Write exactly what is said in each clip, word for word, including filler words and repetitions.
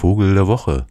Vogel der Woche.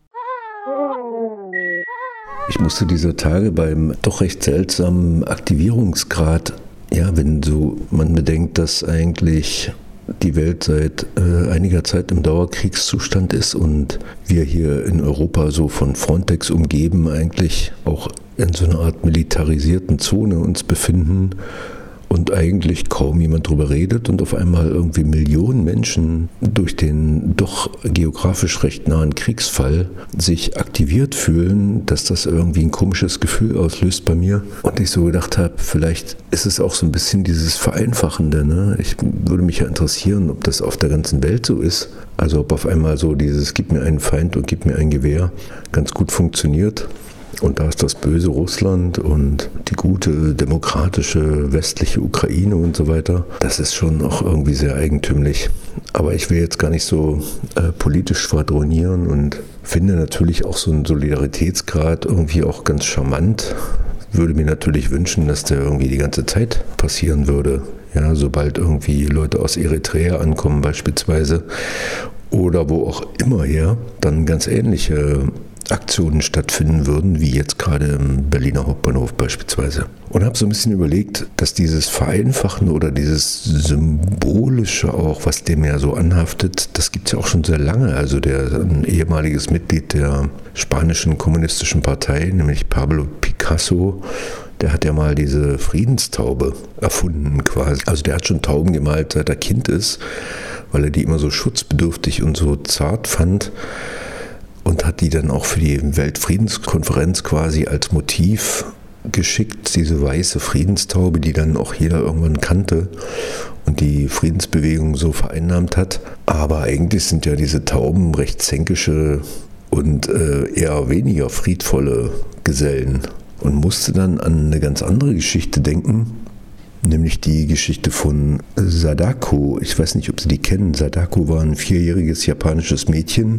Ich musste dieser Tage beim doch recht seltsamen Aktivierungsgrad, ja, wenn so man bedenkt, dass eigentlich die Welt seit äh, einiger Zeit im Dauerkriegszustand ist und wir hier in Europa so von Frontex umgeben eigentlich auch in so einer Art militarisierten Zone uns befinden und eigentlich kaum jemand drüber redet und auf einmal irgendwie Millionen Menschen durch den doch geografisch recht nahen Kriegsfall sich aktiviert fühlen, dass das irgendwie ein komisches Gefühl auslöst bei mir. Und ich so gedacht habe, vielleicht ist es auch so ein bisschen dieses Vereinfachende. Ne? Ich würde mich ja interessieren, ob das auf der ganzen Welt so ist. Also ob auf einmal so dieses "Gib mir einen Feind und gib mir ein Gewehr" ganz gut funktioniert. Und da ist das böse Russland und die gute, demokratische, westliche Ukraine und so weiter. Das ist schon auch irgendwie sehr eigentümlich. Aber ich will jetzt gar nicht so äh, politisch schwadronieren und finde natürlich auch so einen Solidaritätsgrad irgendwie auch ganz charmant. Würde mir natürlich wünschen, dass der irgendwie die ganze Zeit passieren würde. Ja, sobald irgendwie Leute aus Eritrea ankommen beispielsweise oder wo auch immer her, dann ganz ähnliche Aktionen stattfinden würden, wie jetzt gerade im Berliner Hauptbahnhof beispielsweise. Und habe so ein bisschen überlegt, dass dieses Vereinfachen oder dieses Symbolische auch, was dem ja so anhaftet, das gibt es ja auch schon sehr lange. Also der ein ehemaliges Mitglied der spanischen kommunistischen Partei, nämlich Pablo Picasso, der hat ja mal diese Friedenstaube erfunden quasi. Also der hat schon Tauben gemalt, seit er Kind ist, weil er die immer so schutzbedürftig und so zart fand. Und hat die dann auch für die Weltfriedenskonferenz quasi als Motiv geschickt, diese weiße Friedenstaube, die dann auch jeder irgendwann kannte und die Friedensbewegung so vereinnahmt hat. Aber eigentlich sind ja diese Tauben recht zänkische und äh, eher weniger friedvolle Gesellen. Und musste dann an eine ganz andere Geschichte denken, nämlich die Geschichte von Sadako. Ich weiß nicht, ob Sie die kennen. Sadako war ein vierjähriges japanisches Mädchen,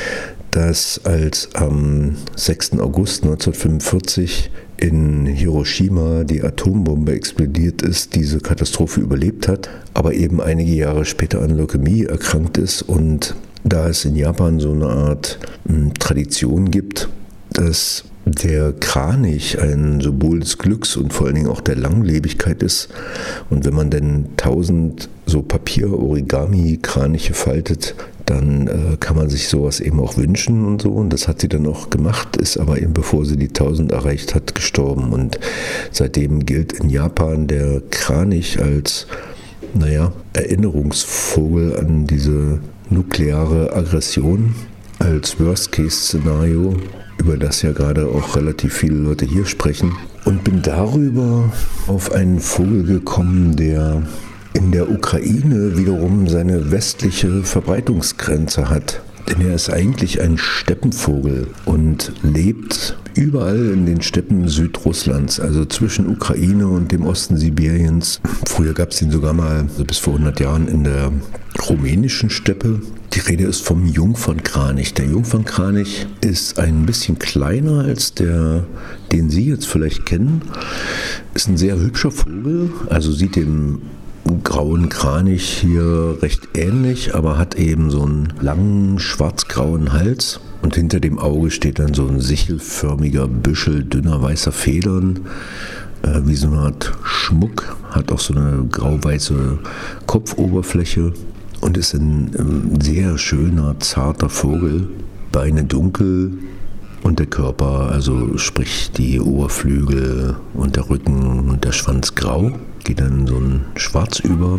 das als am sechsten August neunzehnhundertfünfundvierzig in Hiroshima die Atombombe explodiert ist, diese Katastrophe überlebt hat, aber eben einige Jahre später an Leukämie erkrankt ist. Und da es in Japan so eine Art m, Tradition gibt, dass der Kranich ein Symbol des Glücks und vor allen Dingen auch der Langlebigkeit ist. Und wenn man denn tausend so Papier-Origami-Kraniche faltet, dann äh, kann man sich sowas eben auch wünschen und so. Und das hat sie dann auch gemacht, ist aber eben, bevor sie die tausend erreicht hat, gestorben. Und seitdem gilt in Japan der Kranich als, naja, Erinnerungsvogel an diese nukleare Aggression, als Worst-Case-Szenario, über das ja gerade auch relativ viele Leute hier sprechen. Und bin darüber auf einen Vogel gekommen, der in der Ukraine wiederum seine westliche Verbreitungsgrenze hat. Denn er ist eigentlich ein Steppenvogel und lebt überall in den Steppen Südrusslands, also zwischen Ukraine und dem Osten Sibiriens. Früher gab es ihn sogar mal, also bis vor hundert Jahren, in der rumänischen Steppe. Die Rede ist vom Jungfernkranich. Der Jungfernkranich ist ein bisschen kleiner als der, den Sie jetzt vielleicht kennen. Ist ein sehr hübscher Vogel, also sieht dem grauen Kranich hier recht ähnlich, aber hat eben so einen langen schwarz-grauen Hals und hinter dem Auge steht dann so ein sichelförmiger Büschel dünner weißer Federn, äh, wie so eine Art Schmuck, hat auch so eine grau-weiße Kopfoberfläche und ist ein, ein sehr schöner, zarter Vogel, Beine dunkel und der Körper, also sprich die Oberflügel und der Rücken und der Schwanz grau, geht dann so ein Schwarz über.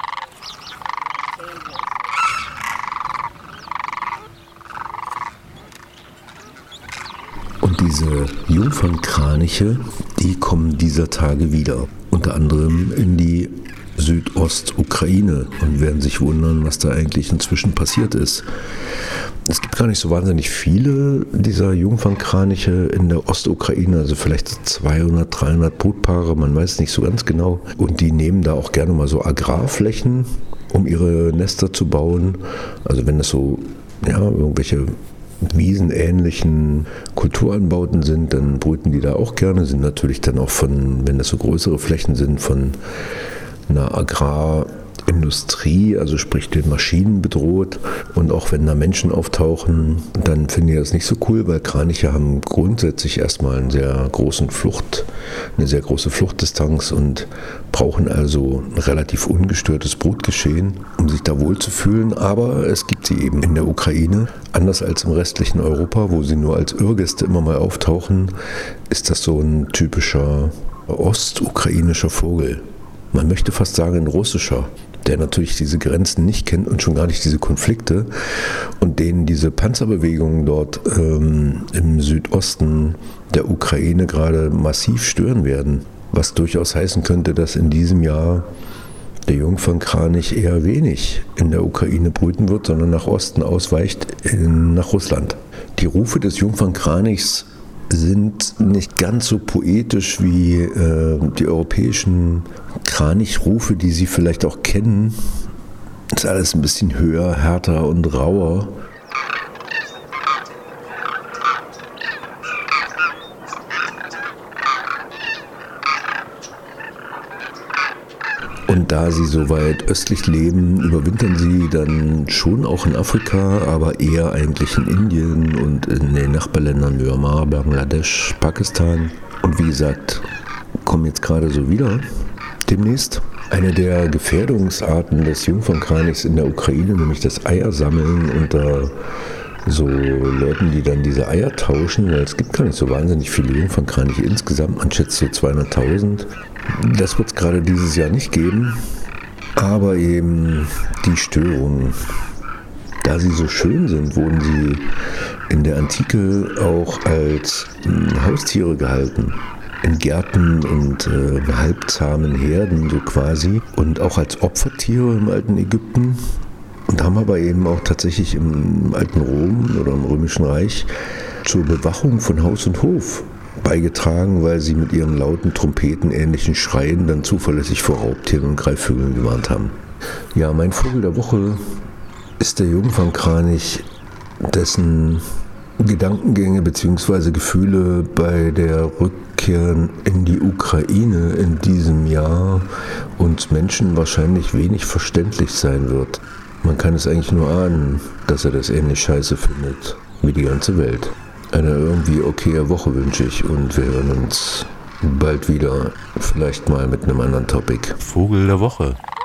Und diese Jungfernkraniche, die kommen dieser Tage wieder, unter anderem in die Südostukraine und werden sich wundern, was da eigentlich inzwischen passiert ist. Es gibt gar nicht so wahnsinnig viele dieser Jungfernkraniche in der Ostukraine, also vielleicht zweihundert, dreihundert Brutpaare, man weiß nicht so ganz genau. Und die nehmen da auch gerne mal so Agrarflächen, um ihre Nester zu bauen. Also wenn das so, ja, irgendwelche wiesenähnlichen Kulturanbauten sind, dann brüten die da auch gerne, sind natürlich dann auch von, wenn das so größere Flächen sind, von einer Agrar Industrie, also sprich den Maschinen bedroht. Und auch wenn da Menschen auftauchen, dann finde ich das nicht so cool, weil Kraniche haben grundsätzlich erstmal einen sehr großen Flucht, eine sehr große Fluchtdistanz und brauchen also ein relativ ungestörtes Brutgeschehen, um sich da wohlzufühlen. Aber es gibt sie eben in der Ukraine. Anders als im restlichen Europa, wo sie nur als Irrgäste immer mal auftauchen, ist das so ein typischer ostukrainischer Vogel. Man möchte fast sagen ein russischer, der natürlich diese Grenzen nicht kennt und schon gar nicht diese Konflikte und denen diese Panzerbewegungen dort ähm, im Südosten der Ukraine gerade massiv stören werden. Was durchaus heißen könnte, dass in diesem Jahr der Jungfernkranich eher wenig in der Ukraine brüten wird, sondern nach Osten ausweicht, in, nach Russland. Die Rufe des Jungfernkranichs sind nicht ganz so poetisch wie äh, die europäischen Kranichrufe, die Sie vielleicht auch kennen. Das ist alles ein bisschen höher, härter und rauer. Und da sie so weit östlich leben, überwintern sie dann schon auch in Afrika, aber eher eigentlich in Indien und in den Nachbarländern Myanmar, Bangladesch, Pakistan. Und wie gesagt, kommen jetzt gerade so wieder demnächst. Eine der Gefährdungsarten des Jungfernkranichs in der Ukraine, nämlich das Eiersammeln unter so Leuten, die dann diese Eier tauschen, weil es gibt gar nicht so wahnsinnig viele Jungfernkraniche insgesamt, man schätzt so zweihunderttausend. Das wird es gerade dieses Jahr nicht geben, aber eben die Störungen. Da sie so schön sind, wurden sie in der Antike auch als äh, Haustiere gehalten. In Gärten und äh, halbzahmen Herden so quasi und auch als Opfertiere im alten Ägypten. Und haben aber eben auch tatsächlich im alten Rom oder im Römischen Reich zur Bewachung von Haus und Hof beigetragen, weil sie mit ihren lauten Trompeten-ähnlichen Schreien dann zuverlässig vor Raubtieren und Greifvögeln gewarnt haben. Ja, mein Vogel der Woche ist der Jungfernkranich, dessen Gedankengänge bzw. Gefühle bei der Rückkehr in die Ukraine in diesem Jahr uns Menschen wahrscheinlich wenig verständlich sein wird. Man kann es eigentlich nur ahnen, dass er das ähnlich scheiße findet wie die ganze Welt. Eine irgendwie okaye Woche wünsche ich und wir hören uns bald wieder, vielleicht mal mit einem anderen Topic. Vogel der Woche.